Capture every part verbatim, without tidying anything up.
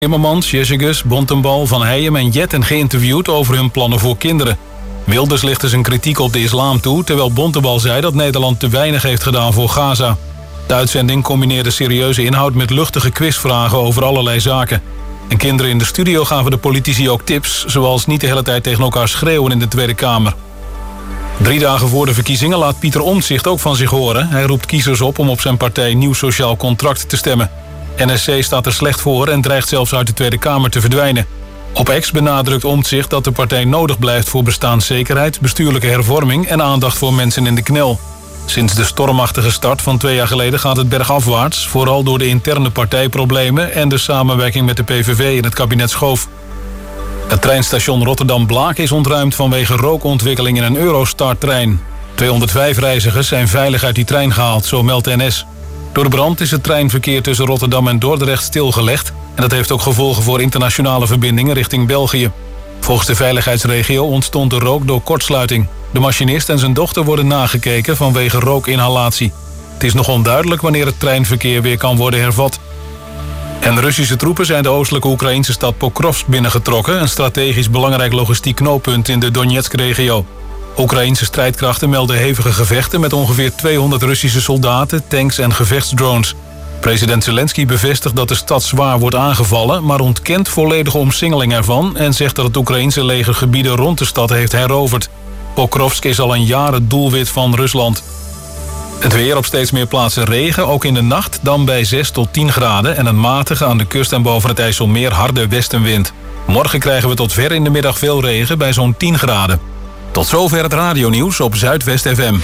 Timmermans, Jessicus, Bontenbal, Van Heijem en Jetten geïnterviewd over hun plannen voor kinderen. Wilders lichtte zijn kritiek op de islam toe, terwijl Bontenbal zei dat Nederland te weinig heeft gedaan voor Gaza. De uitzending combineerde serieuze inhoud met luchtige quizvragen over allerlei zaken. En kinderen in de studio gaven de politici ook tips, zoals niet de hele tijd tegen elkaar schreeuwen in de Tweede Kamer. Drie dagen voor de verkiezingen laat Pieter Omtzigt ook van zich horen. Hij roept kiezers op om op zijn partij Nieuw Sociaal Contract te stemmen. N S C staat er slecht voor en dreigt zelfs uit de Tweede Kamer te verdwijnen. Op X benadrukt Omtzigt dat de partij nodig blijft voor bestaanszekerheid, bestuurlijke hervorming en aandacht voor mensen in de knel. Sinds de stormachtige start van twee jaar geleden gaat het bergafwaarts, vooral door de interne partijproblemen en de samenwerking met de P V V in het kabinet Schoof. Het treinstation Rotterdam-Blaak is ontruimd vanwege rookontwikkeling in een Eurostar-trein. tweehonderdvijf reizigers zijn veilig uit die trein gehaald, zo meldt N S. Door de brand is het treinverkeer tussen Rotterdam en Dordrecht stilgelegd en dat heeft ook gevolgen voor internationale verbindingen richting België. Volgens de veiligheidsregio ontstond de rook door kortsluiting. De machinist en zijn dochter worden nagekeken vanwege rookinhalatie. Het is nog onduidelijk wanneer het treinverkeer weer kan worden hervat. En Russische troepen zijn de oostelijke Oekraïnse stad Pokrovsk binnengetrokken, een strategisch belangrijk logistiek knooppunt in de Donetsk-regio. Oekraïnse strijdkrachten melden hevige gevechten met ongeveer tweehonderd Russische soldaten, tanks en gevechtsdrones. President Zelensky bevestigt dat de stad zwaar wordt aangevallen, maar ontkent volledige omsingeling ervan en zegt dat het Oekraïnse leger gebieden rond de stad heeft heroverd. Pokrovsk is al een jaar het doelwit van Rusland. Het weer op steeds meer plaatsen regen, ook in de nacht, dan bij zes tot tien graden en een matige aan de kust en boven het IJsselmeer harde westenwind. Morgen krijgen we tot ver in de middag veel regen bij zo'n tien graden. Tot zover het radionieuws op Zuidwest F M.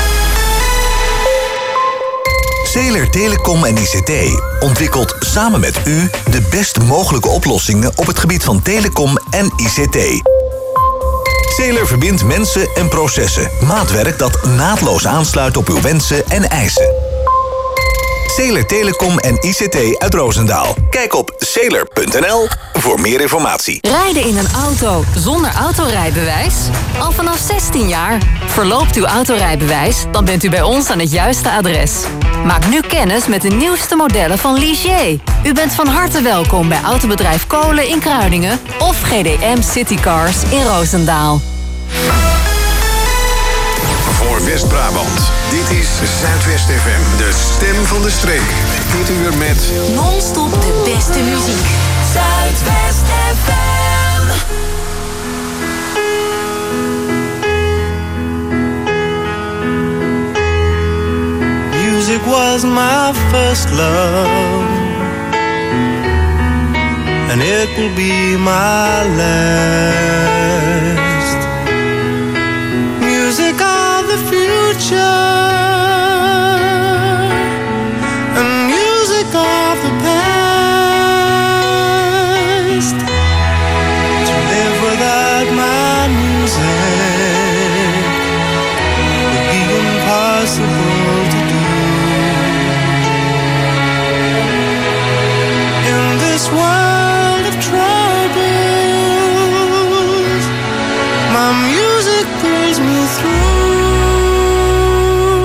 Zeeler Telecom en I C T ontwikkelt samen met u de best mogelijke oplossingen op het gebied van telecom en I C T. Zeeler verbindt mensen en processen. Maatwerk dat naadloos aansluit op uw wensen en eisen. Zeeler Telecom en I C T uit Roosendaal. Kijk op zeeler punt n l voor meer informatie. Rijden in een auto zonder autorijbewijs? Al vanaf zestien jaar. Verloopt uw autorijbewijs? Dan bent u bij ons aan het juiste adres. Maak nu kennis met de nieuwste modellen van Ligier. U bent van harte welkom bij autobedrijf Kolen in Kruiningen of G D M Citycars in Roosendaal. Voor West-Brabant. Dit is Zuidwest F M, de stem van de streek. Dit uur met non-stop de beste muziek. Zuidwest F M. Music was my first love, and it will be my last. Music of the future, and music of the past. To live without my music would be impossible to do. In this world of troubles, my music pulls me through.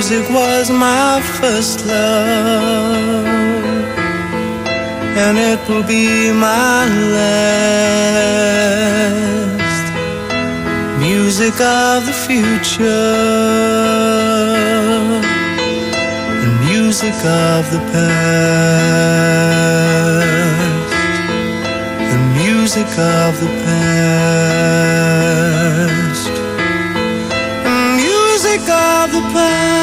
Music was my first love, and it will be my last. Music of the future, the music of the past, the music of the past, the music of the past.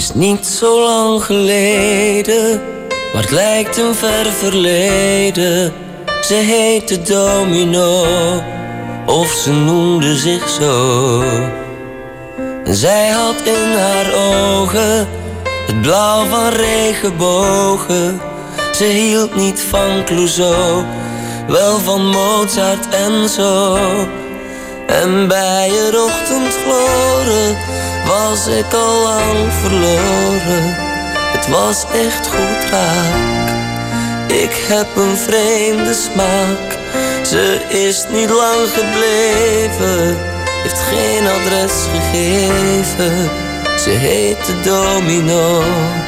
is niet zo lang geleden, maar het lijkt een ver verleden. Ze heette Domino, of ze noemde zich zo. En zij had in haar ogen het blauw van regenbogen. Ze hield niet van Clouseau, wel van Mozart en zo. En bij het ochtendgloren was ik al lang verloren. Het was echt goed raak. Ik heb een vreemde smaak. Ze is niet lang gebleven, heeft geen adres gegeven. Ze heette Domino,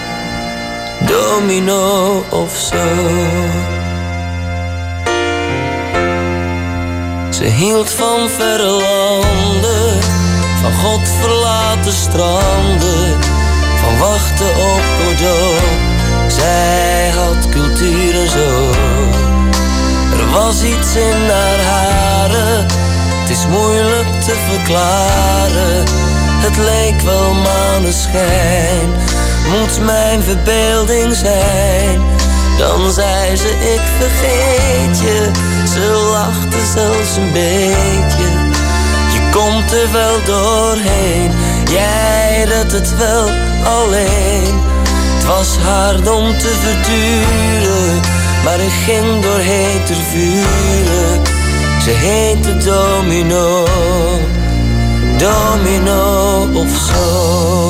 Domino of zo. Ze hield van verre landen, van godverlaten stranden, van wachten op Godot. Zij had cultuur en zo. Er was iets in haar haren, het is moeilijk te verklaren. Het leek wel maneschijn, moet mijn verbeelding zijn. Dan zei ze ik vergeet je, ze lachte zelfs een beetje. Je komt er wel doorheen, jij redt het wel alleen. Het was hard om te verduren, maar ik ging doorheen ter vuren. Ze heette Domino, Domino of zo.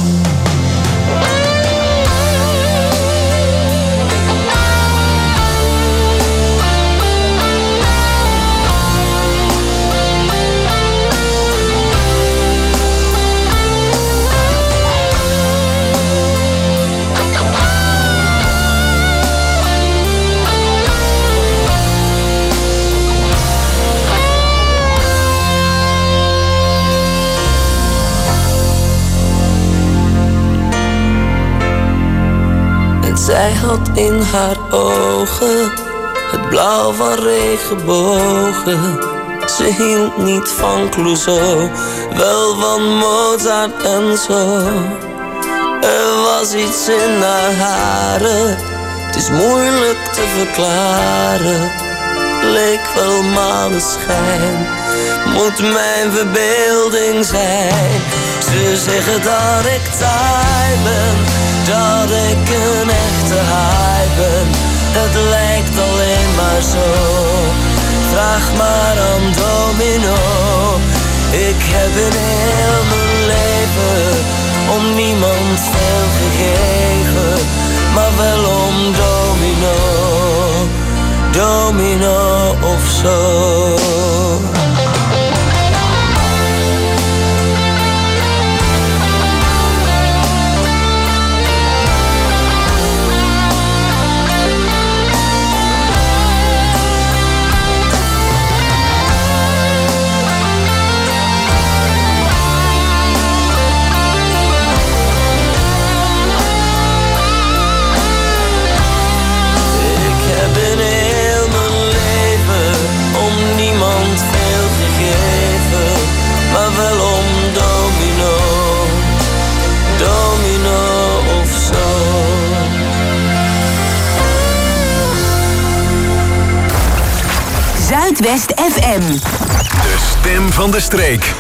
Zij had in haar ogen het blauw van regenbogen. Ze hield niet van Clouseau, wel van Mozart en zo. Er was iets in haar haren, het is moeilijk te verklaren. Leek wel maneschijn, moet mijn verbeelding zijn. Ze zeggen dat ik taai ben, dat ik een echte haai ben. Het lijkt alleen maar zo, vraag maar aan Domino. Ik heb in heel mijn leven om niemand veel gegeven, maar wel om Domino, Domino of zo. Zuidwest F M. De stem van de streek.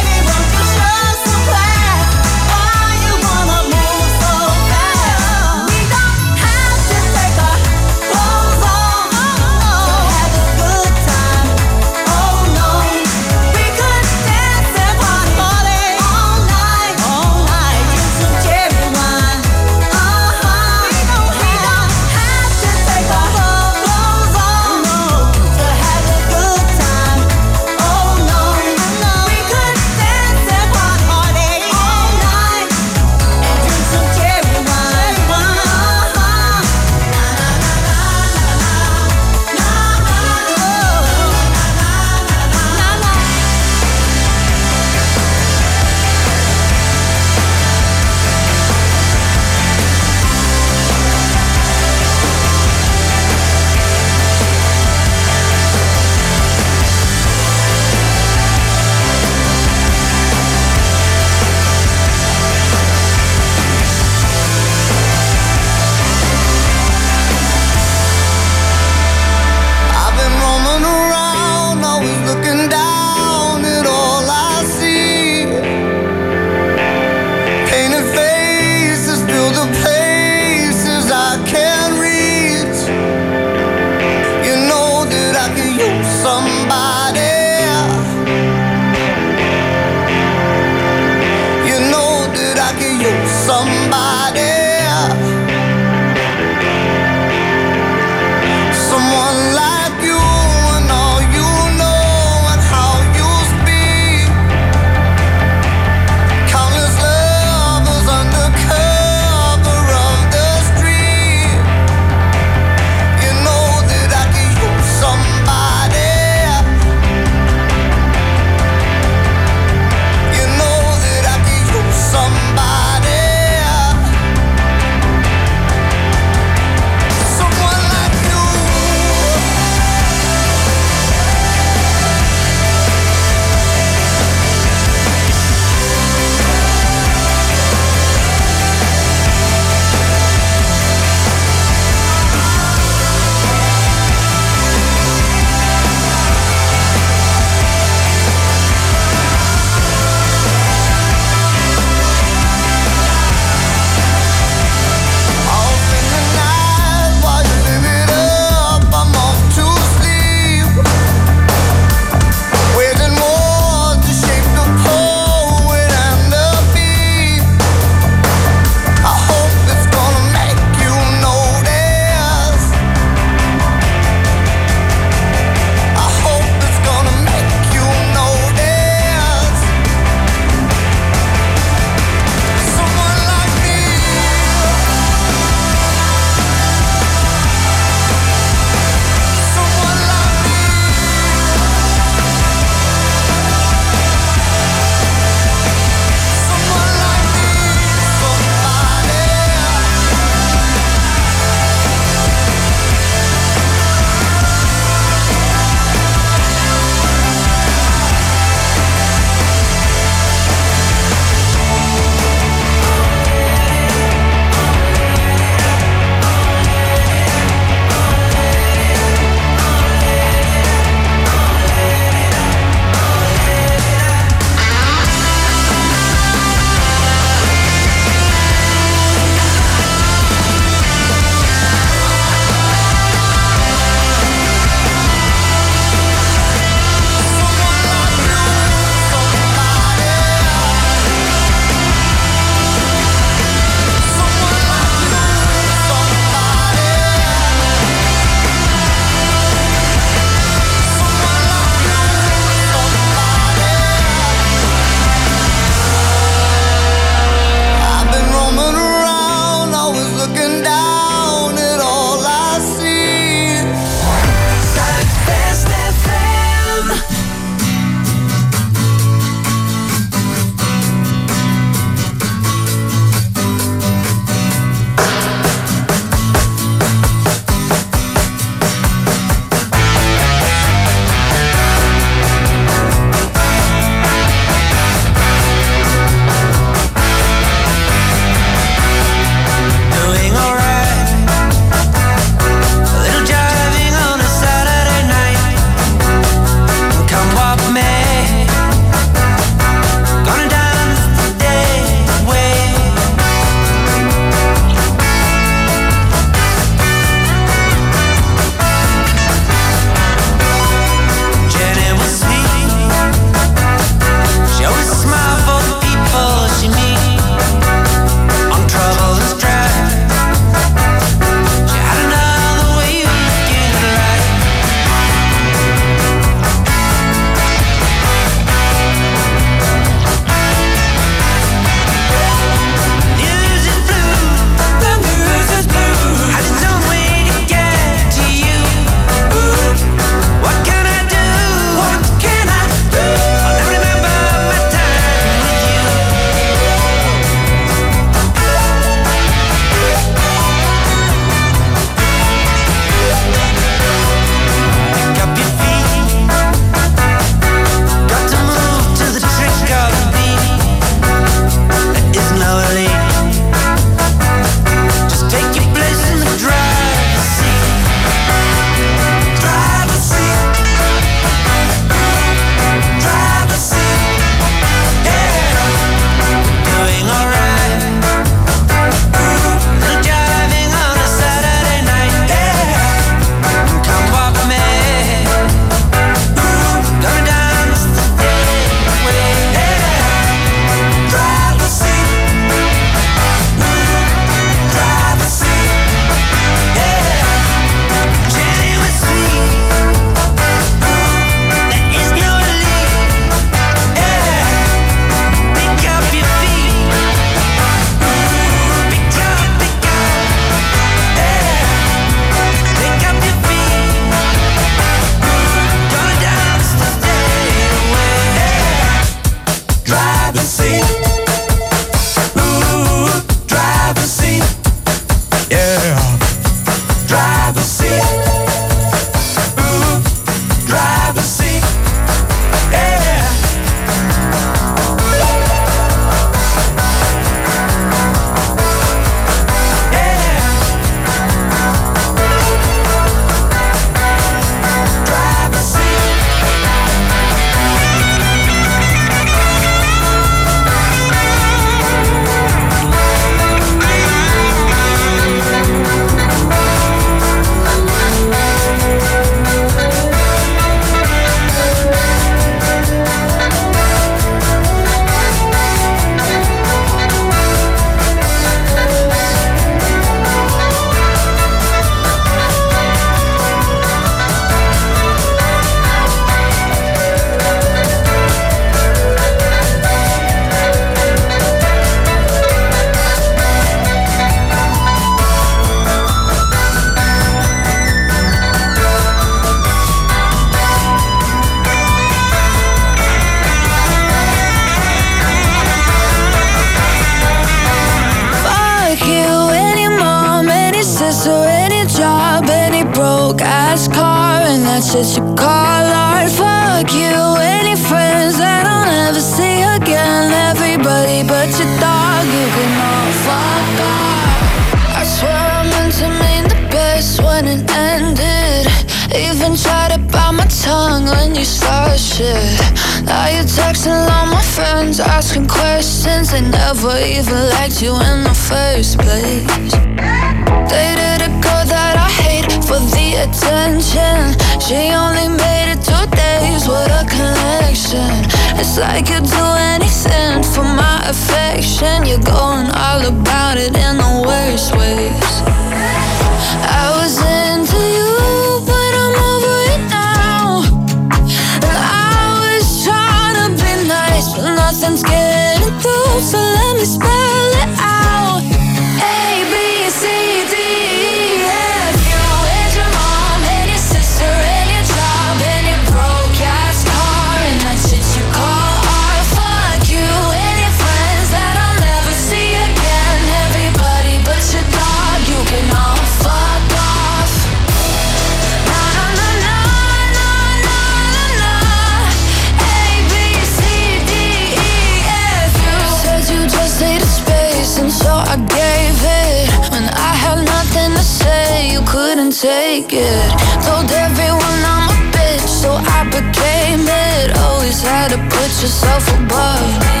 broke-ass car, and that's what you call art. Fuck you and your friends that I'll never see again. Everybody but your dog, you can all fuck off. I swear I meant to mean the best when it ended. Even tried to bite my tongue when you started shit. Now you're texting all my friends, asking questions. They never even liked you in the first place. Dated a girl that I hate for the attention. She only made it two days with a connection. It's like you'd do anything for my affection. You're going all about it in the worst ways. I was into you, but I'm over it now. And I was trying to be nice, but nothing's getting through. So let me spell it out. A, B, C, D, E, F, you and your mom and your sister and your job and your broke-ass car, and that shit you call art. Fuck you and your friends that I'll never see again. Everybody but your dog, you can all fuck off. Na na na na na na na na. A, B, C, D, E, F, you said you just needed space, and so I gave it. When I had nothing to say, you couldn't take it. Told everyone I'm a bitch, so I became it. Always had to put yourself above me.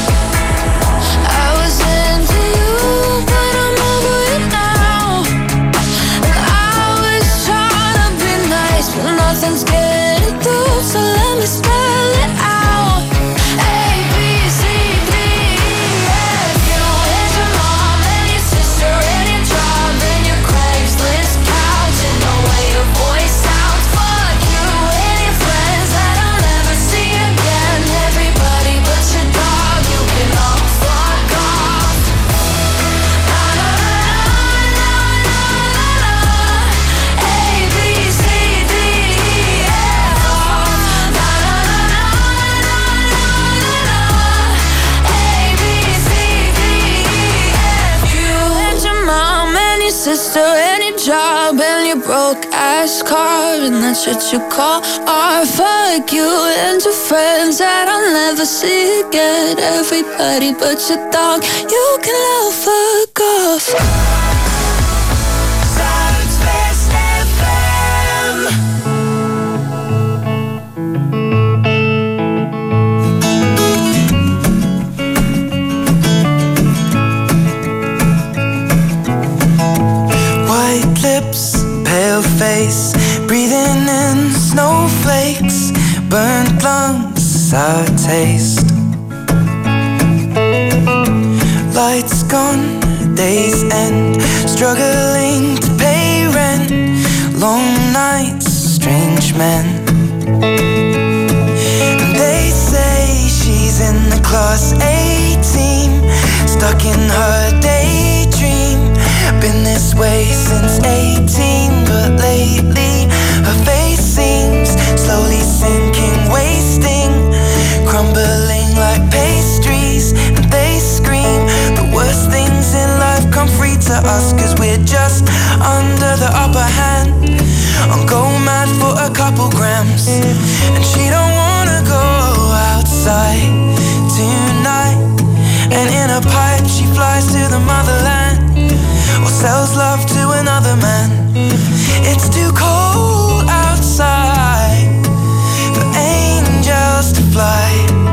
I was into you, but I'm over it now. And I was trying to be nice, but nothing's getting through. So let me spell it out. A, B, C, D, E, F, you and your mom and your sister and your job and your Craigslist couch and the way your voice sounds. Fuck you and your friends that I'll never see again. Everybody but your dog, you can all fuck off. Na na na na na na na. A, B, C, D, E, F, na na na na na na na. A, B, C, D, E, F, you and your mom and your sister and your job and your broke-ass car, and that's what you call art. Fuck you and your friends that I'll never see again. Everybody but your dog, you can all fuck off. Southwest F M. White lips, pale face, breathing in snowflakes, burnt lungs, sour taste. Lights gone, days end, struggling to pay rent, long nights, strange men. And they say she's in the class A team, stuck in her daydream. Been this way since eighteen, but lately her face seems slowly sinking, wasting, crumbling like pastries. And they scream the worst things in life come free to us, cause we're just under the upper hand. I'm going mad for a couple grams, and she don't wanna go outside tonight. And in a pipe she flies to the motherland, or sells love to another man. It's too cold outside for angels to fly,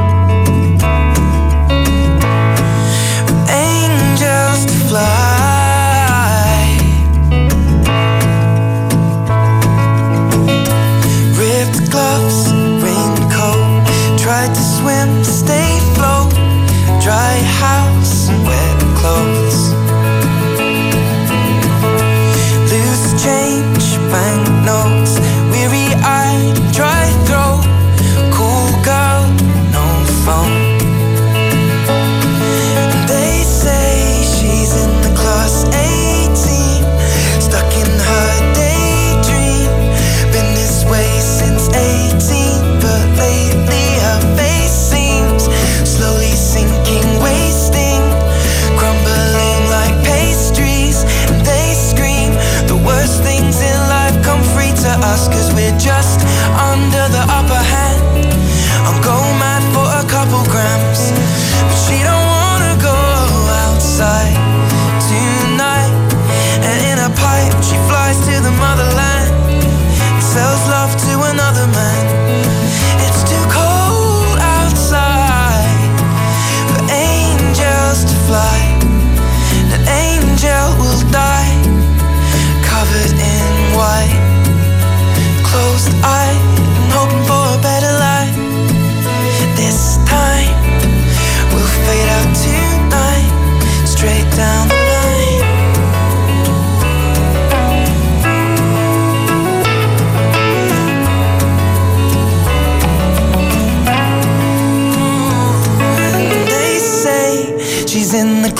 for angels to fly. Ripped gloves, raincoat, tried to swim to stay afloat, dry house and wet clothes.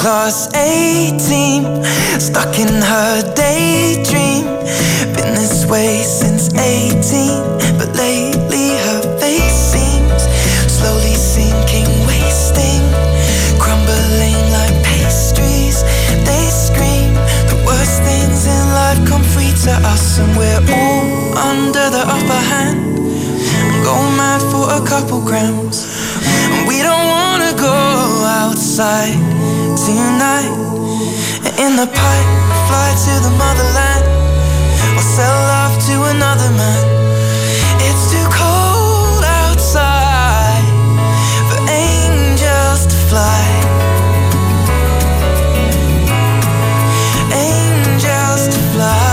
class A team, stuck in her daydream. Been this way since eighteen, but lately her face seems slowly sinking, wasting, crumbling like pastries. They scream the worst things in life come free to us, and we're all under the upper hand. Go mad for a couple grams, and we don't wanna go outside tonight. In the pipe, fly to the motherland, or sell love to another man. It's too cold outside for angels to fly. Angels to fly.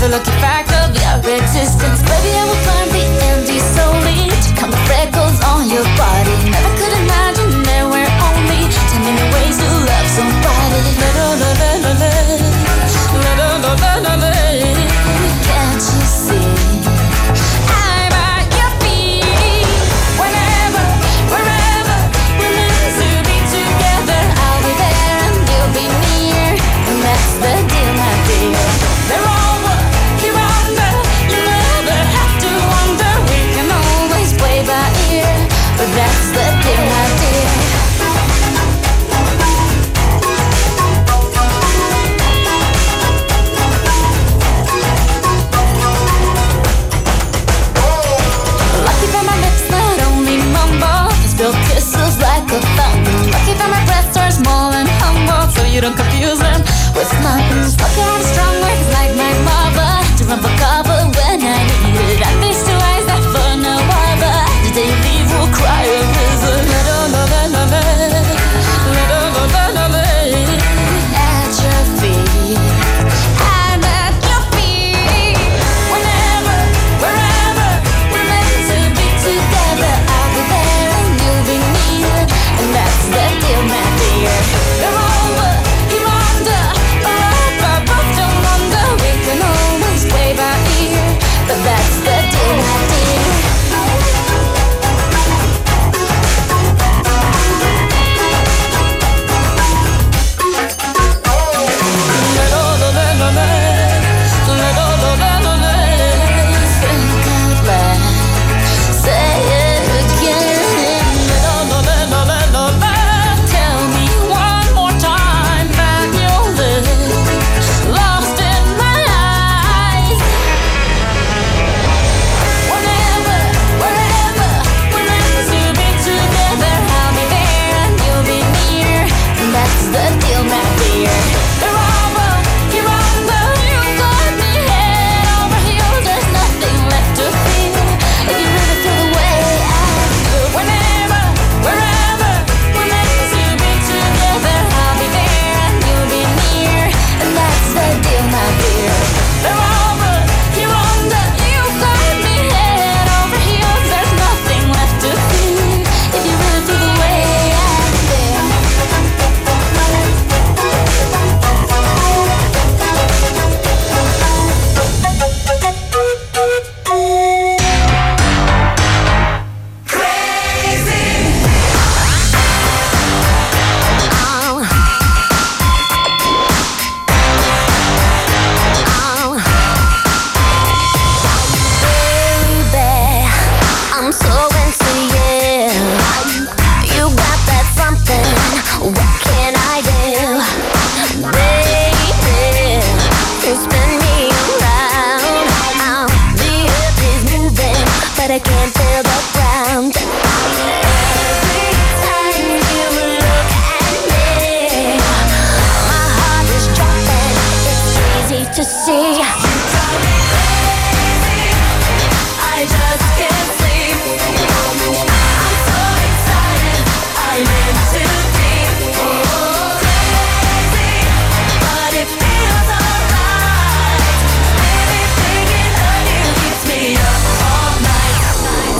the lucky fact of your existence. Baby, I will climb the empty solely to count the freckles on your body. Never could imagine there were only ten million ways to love somebody. La la la la la la, la la la la la la. Can't you see? I'm at your feet. Whenever, wherever we're meant to be together, I'll be there and you'll be near, and that's the deal, my dear. They're over, you're under. You never have to wonder. We can always play by ear, but that's the deal, my dear. Lucky that my lips not only mumble, they spill kisses like a fountain. Lucky that my breasts are small and humble, so you don't confuse them with mountains. Lucky I'm strong words like my mother, to run for cover when I need it. I face two eyes that for no other. The day you leave will cry a river. La la la la la la, la la la la la la. At your feet, I'm at your feet. Whenever, wherever we're meant to be together, I'll be there and you'll be near, and that's the deal, my dear. They're over, you're under, forever, both don't wonder. We can always play by ear, but that's the deal, my dear. Think out loud, say it again. Tell me one more time that you'll live lost in my eyes. Whenever, wherever we're meant to be together, I'll be there and you'll be near, and that's the deal, my dear. They're over, you're under, you got me head over heels. There's nothing left to feel if you really feel the way I feel. Whenever, wherever we're meant to be together, I'll be there and you'll be near, and that's the deal, my dear. They're over, you're under, you got me head over heels. There's nothing left to feel if you really feel the way I feel. Baby, I'm so into you. You got that something. What can I do? Baby, you spin me around. Um, the earth is moving, but I can't feel the ground. Every time you look at me, my heart is jumping. It's easy to see. I just can't sleep. I'm so excited. I'm in too deep. Oh, crazy, but it feels alright. Anything in her keeps me up all night.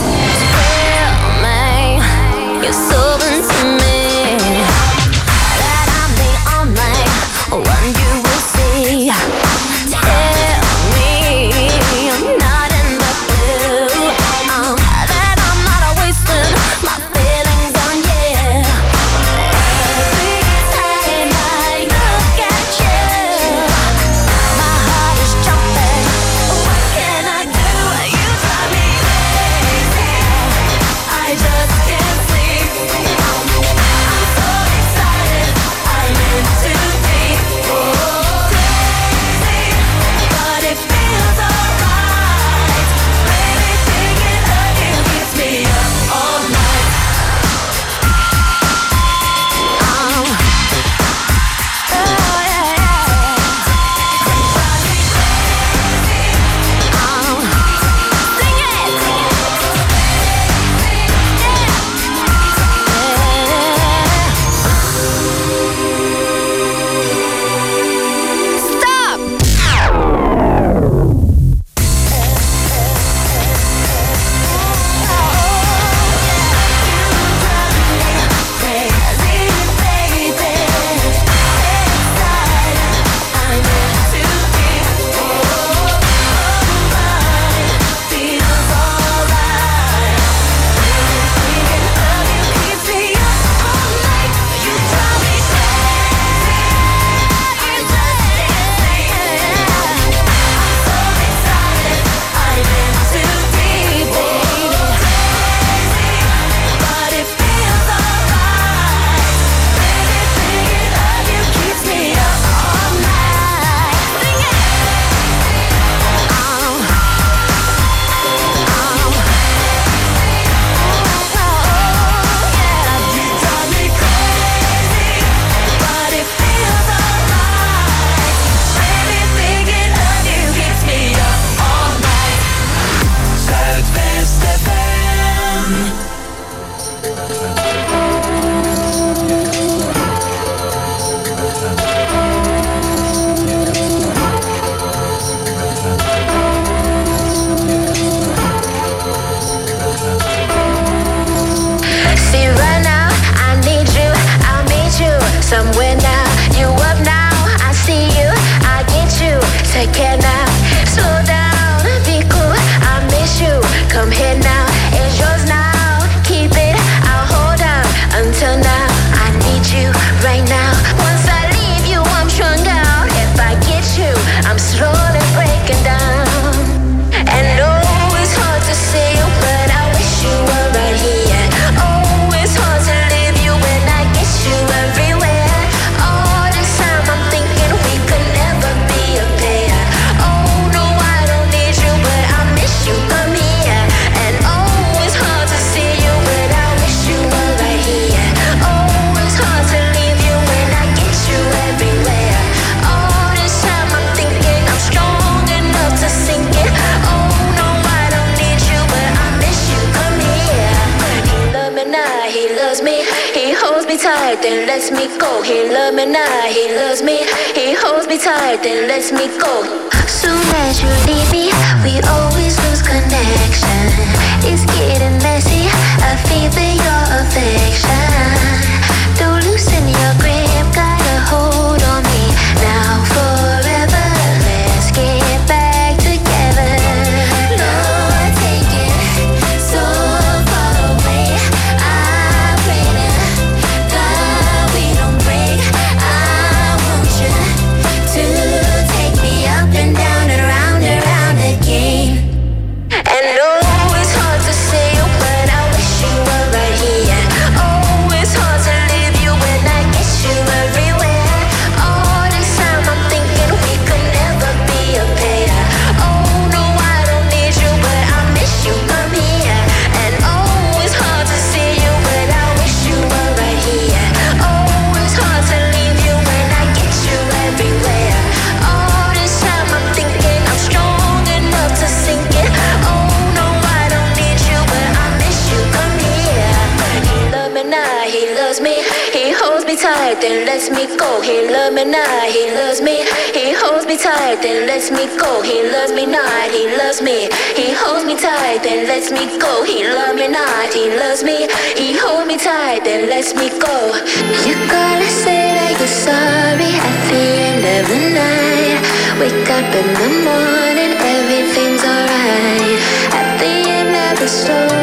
tight, then lets me go. He loves me now, he loves me. He holds me tight, then lets me go. Soon as you leave me, we always lose connection. It's getting messy, I feel for your affection. Don't loosen your grip, got a hold on me. Now forever, let's get back together. Lord, take it so far away. I pray to God we don't break. I want you to take me up and down and around and around again. And oh, it's hard to say, but I wish you were right here. Oh, it's hard to leave you when I get you everywhere. All this time I'm thinking we could never be a pair. Oh no, I don't need you, but I miss you, come here. And oh, it's hard to see you, but I wish you were right here. Oh, it's hard to leave you when I get you everywhere. All this time I'm thinking I'm strong enough to sink it. Oh no, I don't need you, but I miss you, come here. He loves me now, he loves me. He holds me tight, then lets me go. He loves me now, he loves me. He holds me tight, then lets me go. He loves me not, he loves me. He holds me tight, then lets me go. He loves me not, he loves me. He holds me tight, then lets me go. You gotta say that you're sorry at the end of the night. Wake up in the morning, everything's alright. At the end of the story,